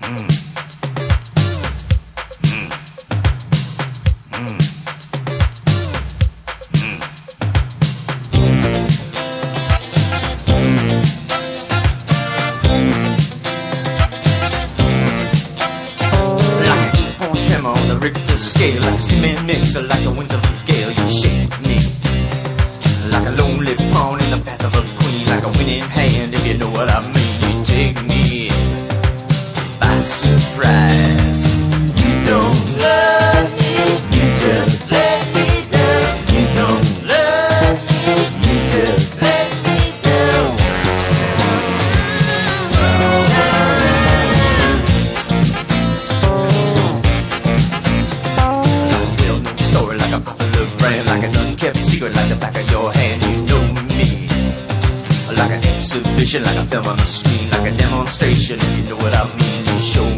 Richter scale, like a cement mixer, like a winds of a gale. You shake me like a lonely pawn in the path of a queen, like a winning hand, if you know what I mean. You take me by surprise. You don't love me, you just let me down. You don't love me, you just let me down. Story like a popular brand, like an unkept secret, like the back of your hand. You know me, like an exhibition, like a film on the screen, like a demonstration, if you know what I mean. You show